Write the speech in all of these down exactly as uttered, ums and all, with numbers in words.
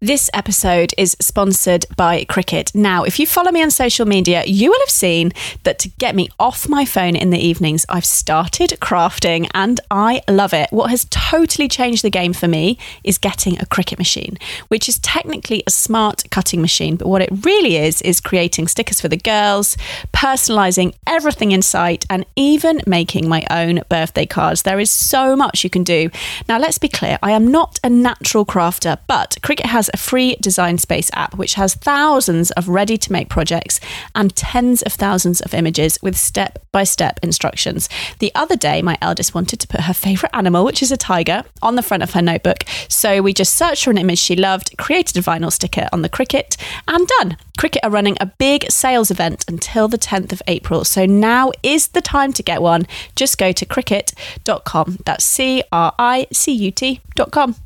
This episode is sponsored by Cricut. Now, if you follow me on social media, you will have seen that to get me off my phone in the evenings, I've started crafting and I love it. What has totally changed the game for me is getting a Cricut machine, which is technically a smart cutting machine. But what it really is, is creating stickers for the girls, personalizing everything in sight, and even making my own birthday cards. There is so much you can do. Now, let's be clear. I am not a natural crafter, but Cricut has a free Design Space app which has thousands of ready-to-make projects and tens of thousands of images with step-by-step instructions. The other day, my eldest wanted to put her favourite animal, which is a tiger, on the front of her notebook. So we just searched for an image she loved, created a vinyl sticker on the Cricut, and done. Cricut are running a big sales event until the tenth of April. So now is the time to get one. Just go to Cricut dot com. That's C R I C U T dot com.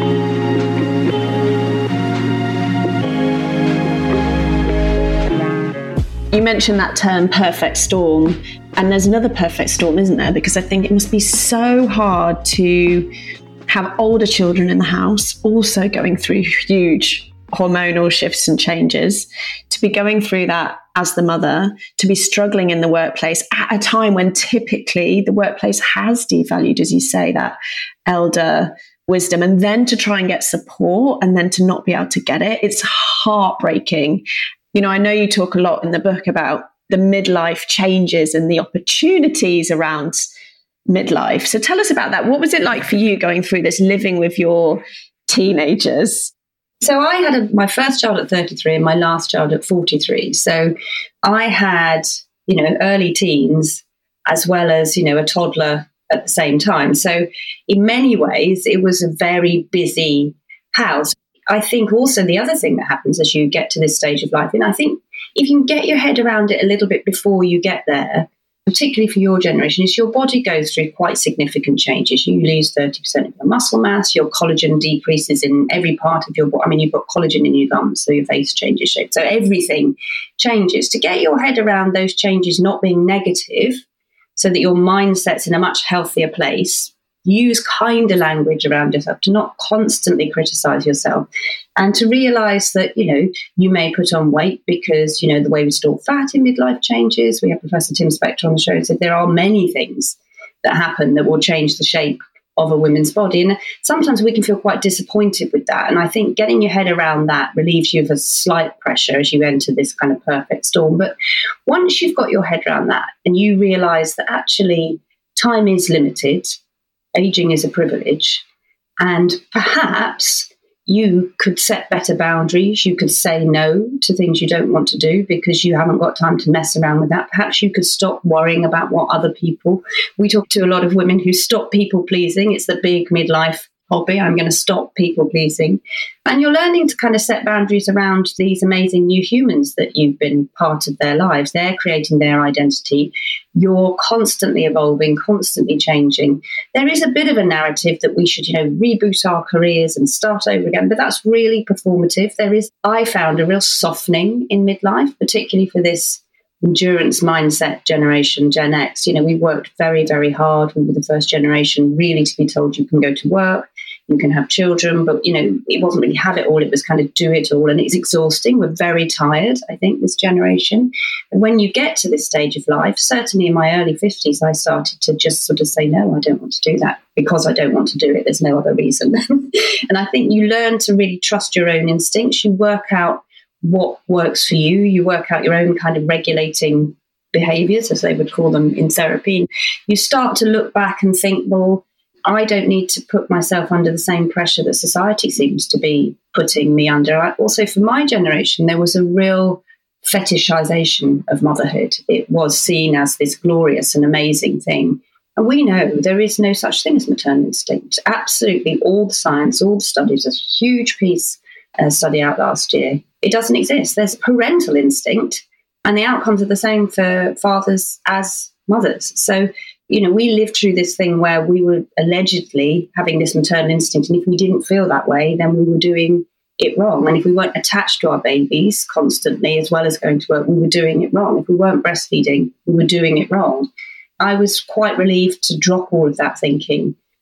You mentioned that term perfect storm, and there's another perfect storm, isn't there? Because I think it must be so hard to have older children in the house also going through huge hormonal shifts and changes, to be going through that as the mother, to be struggling in the workplace at a time when typically the workplace has devalued, as you say, that elder wisdom, and then to try and get support and then to not be able to get it. It's heartbreaking. You know, I know you talk a lot in the book about the midlife changes and the opportunities around midlife. So tell us about that. What was it like for you going through this, living with your teenagers? So I had a, my first child at thirty-three and my last child at forty-three. So I had, you know, early teens as well as, you know, a toddler at the same time. So in many ways, it was a very busy house. I think also the other thing that happens as you get to this stage of life, and I think if you can get your head around it a little bit before you get there, particularly for your generation, is your body goes through quite significant changes. You lose thirty percent of your muscle mass, your collagen decreases in every part of your body. I mean, you've got collagen in your gums, so your face changes shape. So everything changes. To get your head around those changes not being negative, so that your mindset's in a much healthier place, use kinder language around yourself, to not constantly criticize yourself, and to realize that, you know, you may put on weight because, you know, the way we store fat in midlife changes. We have Professor Tim Spector on the show who said there are many things that happen that will change the shape of a woman's body. And sometimes we can feel quite disappointed with that. And I think getting your head around that relieves you of a slight pressure as you enter this kind of perfect storm. But once you've got your head around that and you realize that actually time is limited, aging is a privilege, and perhaps you could set better boundaries. You could say no to things you don't want to do because you haven't got time to mess around with that. Perhaps you could stop worrying about what other people. We talk to a lot of women who stop people pleasing. It's the big midlife hobby. I'm going to stop people pleasing. And you're learning to kind of set boundaries around these amazing new humans that you've been part of their lives. They're creating their identity. You're constantly evolving, constantly changing. There is a bit of a narrative that we should, you know, reboot our careers and start over again, but that's really performative. There is, I found, a real softening in midlife, particularly for this endurance mindset generation, Gen X. You know, we worked very, very hard. We were the first generation really to be told you can go to work, you can have children, but, you know, it wasn't really have it all. It was kind of do it all. And it's exhausting. We're very tired, I think, this generation. And when you get to this stage of life, certainly in my early fifties, I started to just sort of say, no, I don't want to do that because I don't want to do it. There's no other reason. And I think you learn to really trust your own instincts. You work out what works for you. You work out your own kind of regulating behaviors, as they would call them in therapy. You start to look back and think, well, I don't need to put myself under the same pressure that society seems to be putting me under. I, also, for my generation, there was a real fetishization of motherhood. It was seen as this glorious and amazing thing. And we know there is no such thing as maternal instinct. Absolutely all the science, all the studies, there's a huge piece uh, study out last year. It doesn't exist. There's parental instinct, and the outcomes are the same for fathers as mothers. So, you know, we lived through this thing where we were allegedly having this maternal instinct, and if we didn't feel that way, then we were doing it wrong. And if we weren't attached to our babies constantly, as well as going to work, we were doing it wrong. If we weren't breastfeeding, we were doing it wrong. I was quite relieved to drop all of that thinking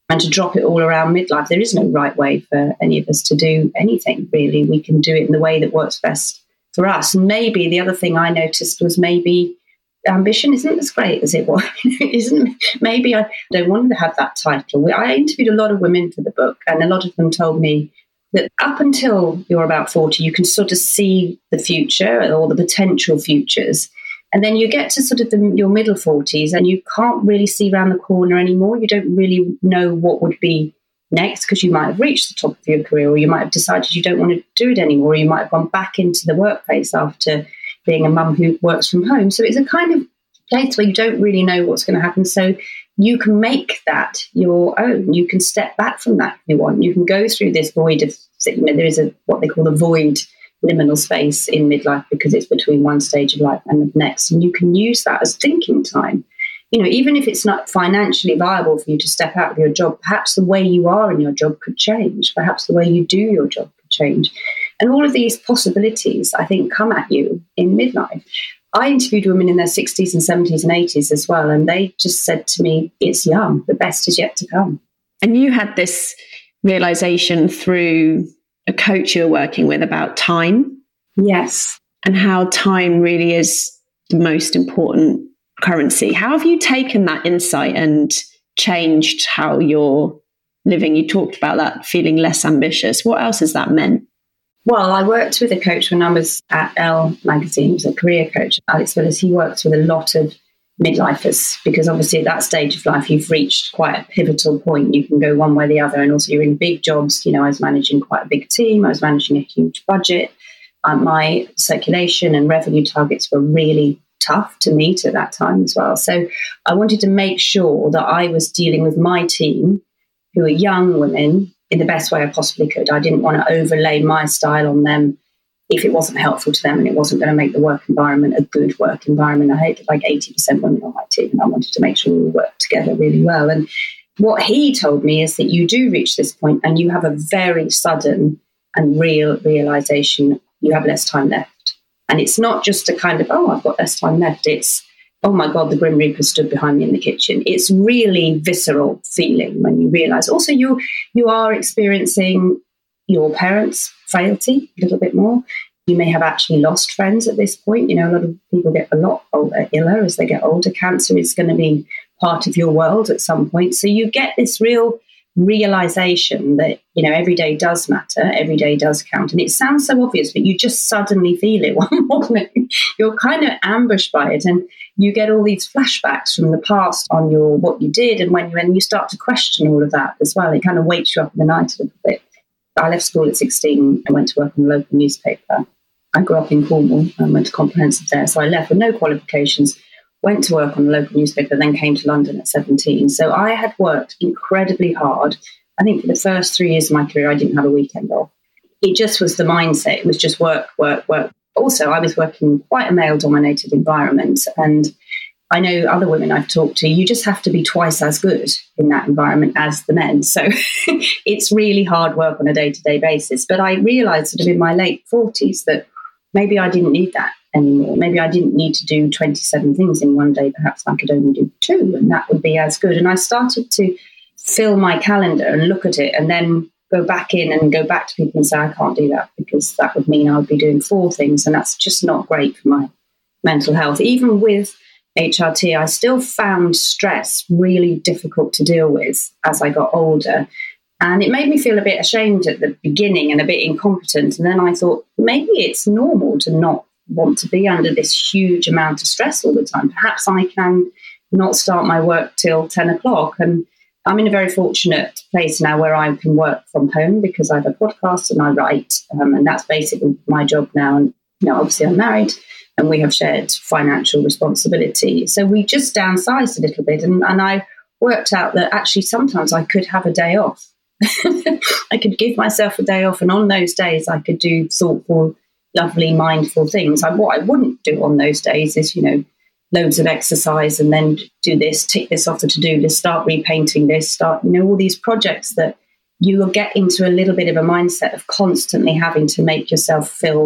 and to drop it all around midlife. There is no right way for any of us to do anything, really. We can do it in the way that works best for us. And maybe the other thing I noticed was maybe ambition isn't as great as it was. isn't Maybe I don't want to have that title. I interviewed a lot of women for the book, and a lot of them told me that up until you're about forty, you can sort of see the future or the potential futures. And then you get to sort of the, your middle forties and you can't really see around the corner anymore. You don't really know what would be next because you might have reached the top of your career, or you might have decided you don't want to do it anymore. Or you might have gone back into the workplace after being a mum who works from home. So it's a kind of place where you don't really know what's going to happen. So you can make that your own. You can step back from that if you want. You can go through this void of, you know, there is a what they call the void liminal space in midlife because it's between one stage of life and the next. And you can use that as thinking time. You know, even if it's not financially viable for you to step out of your job, perhaps the way you are in your job could change. Perhaps the way you do your job could change. And all of these possibilities, I think, come at you in midlife. I interviewed women in their sixties and seventies and eighties as well, and they just said to me, it's young, the best is yet to come. And you had this realization through a coach you're working with about time. Yes. And how time really is the most important currency. How have you taken that insight and changed how you're living? You talked about that feeling less ambitious. What else has that meant? Well, I worked with a coach when I was at Elle magazine. He was a career coach, Alex Willis. He works with a lot of midlifers because obviously at that stage of life, you've reached quite a pivotal point. You can go one way or the other. And also you're in big jobs. You know, I was managing quite a big team. I was managing a huge budget. Um, my circulation and revenue targets were really tough to meet at that time as well. So I wanted to make sure that I was dealing with my team, who are young women, in the best way I possibly could. I didn't want to overlay my style on them if it wasn't helpful to them and it wasn't going to make the work environment a good work environment. I had like eighty percent women on my team, and I wanted to make sure we worked together really well. And what he told me is that you do reach this point and you have a very sudden and real realization you have less time left. And it's not just a kind of, oh, I've got less time left. It's, oh my God, the Grim Reaper stood behind me in the kitchen. It's really visceral feeling when you realize also you you are experiencing your parents' frailty a little bit more. You may have actually lost friends at this point. You know, a lot of people get a lot older, iller as they get older. Cancer is going to be part of your world at some point. So you get this real realization that, you know, every day does matter, every day does count. And it sounds so obvious, but you just suddenly feel it one morning. You're kind of ambushed by it, and you get all these flashbacks from the past on your what you did, and when you and you start to question all of that as well, it kind of wakes you up in the night a little bit. I left school at sixteen and went to work on a local newspaper. I grew up in Cornwall and went to comprehensive there, so I left with no qualifications, went to work on a local newspaper, then came to London at seventeen. So I had worked incredibly hard. I think for the first three years of my career, I didn't have a weekend off. It just was the mindset. It was just work, work, work. Also, I was working in quite a male-dominated environment, and I know other women I've talked to, you just have to be twice as good in that environment as the men. So it's really hard work on a day-to-day basis. But I realised sort of in my late forties that maybe I didn't need that anymore. Maybe I didn't need to do twenty-seven things in one day. Perhaps I could only do two, and that would be as good. And I started to fill my calendar and look at it and then go back in and go back to people and say, I can't do that because that would mean I would be doing four things. And that's just not great for my mental health. Even with H R T, I still found stress really difficult to deal with as I got older. And it made me feel a bit ashamed at the beginning and a bit incompetent. And then I thought, maybe it's normal to not want to be under this huge amount of stress all the time. Perhaps I can not start my work till ten o'clock. And I'm in a very fortunate place now where I can work from home because I have a podcast and I write. Um, and that's basically my job now. And you know, obviously I'm married and we have shared financial responsibility. So we just downsized a little bit. And, and I worked out that actually sometimes I could have a day off. I could give myself a day off. And on those days, I could do thoughtful, lovely, mindful things. I, what I wouldn't do on those days is, you know, loads of exercise and then do this, tick this off the to-do list, start repainting this, start, you know, all these projects that you will get into a little bit of a mindset of constantly having to make yourself feel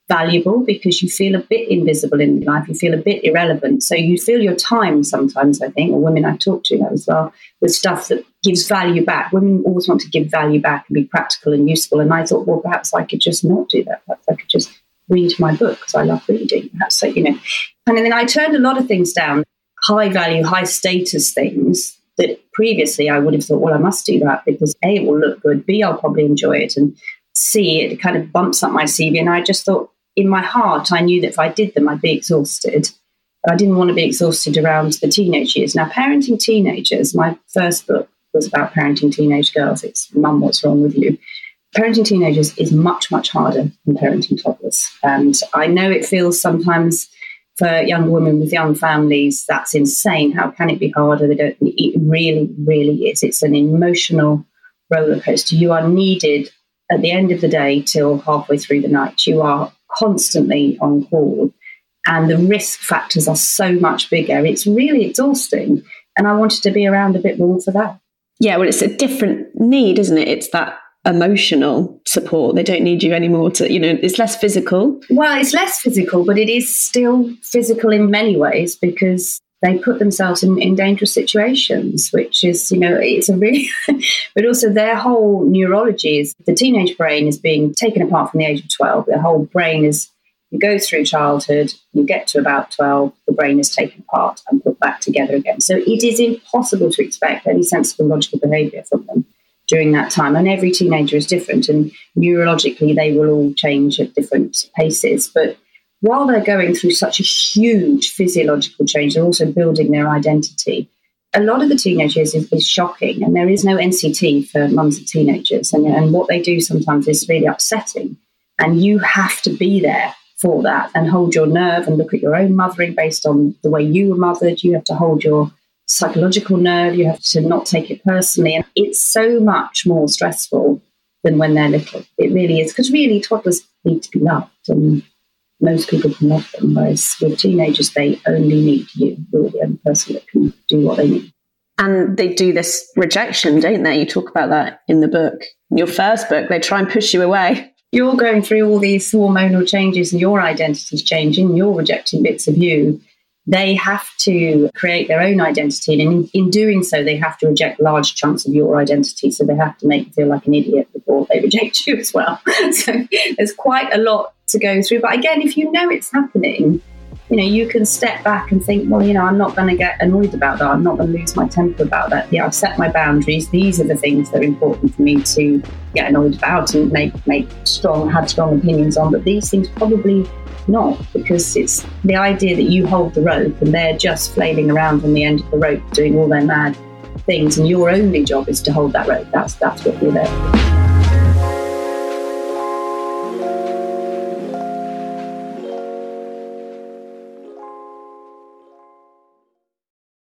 valuable because you feel a bit invisible in life, you feel a bit irrelevant. So you fill your time sometimes, I think, or women I've talked to as well, with stuff that gives value back. Women always want to give value back and be practical and useful. And I thought, well, perhaps I could just not do that. Perhaps I could just read my book because I love reading. Perhaps, so, you know. And then I turned a lot of things down, high value, high status things that previously I would have thought, well, I must do that because A, it will look good, B, I'll probably enjoy it, and C, it kind of bumps up my C V. And I just thought, in my heart, I knew that if I did them, I'd be exhausted. But I didn't want to be exhausted around the teenage years. Now, parenting teenagers, my first book was about parenting teenage girls. It's Mum, What's Wrong With You? Parenting teenagers is much, much harder than parenting toddlers. And I know it feels sometimes for young women with young families, that's insane. How can it be harder? They don't. It really, really is. It's an emotional roller coaster. You are needed at the end of the day till halfway through the night. You are constantly on call, and the risk factors are so much bigger. It's really exhausting, and I wanted to be around a bit more for that. Yeah, well, it's a different need, isn't it? It's that emotional support. They don't need you anymore to, you know, it's less physical. Well, it's less physical, but it is still physical in many ways because they put themselves in, in dangerous situations, which is, you know, it's a really, but also their whole neurology is, the teenage brain is being taken apart from the age of twelve. Their whole brain is, you go through childhood, you get to about twelve, the brain is taken apart and put back together again. So it is impossible to expect any sensible logical behaviour from them during that time. And every teenager is different, and neurologically they will all change at different paces. But while they're going through such a huge physiological change, they're also building their identity. A lot of the teenagers is, is shocking, and there is no N C T for mums of teenagers. And, and what they do sometimes is really upsetting. And you have to be there for that and hold your nerve and look at your own mothering based on the way you were mothered. You have to hold your psychological nerve. You have to not take it personally. And it's so much more stressful than when they're little. It really is, because really toddlers need to be loved, and most people can love them, whereas with teenagers, they only need you. You're the only person that can do what they need. And they do this rejection, don't they? You talk about that in the book. In your first book, they try and push you away. You're going through all these hormonal changes and your identity's changing, you're rejecting bits of you. They have to create their own identity, and in, in doing so, they have to reject large chunks of your identity. So they have to make you feel like an idiot before they reject you as well. So there's quite a lot to go through. But again, if you know it's happening, you know, you can step back and think, well, you know, I'm not going to get annoyed about that. I'm not going to lose my temper about that. Yeah, I've set my boundaries. These are the things that are important for me to get annoyed about and make make strong, have strong opinions on. But these things probably not, because it's the idea that you hold the rope and they're just flailing around on the end of the rope doing all their mad things, and your only job is to hold that rope. That's that's what you're there for.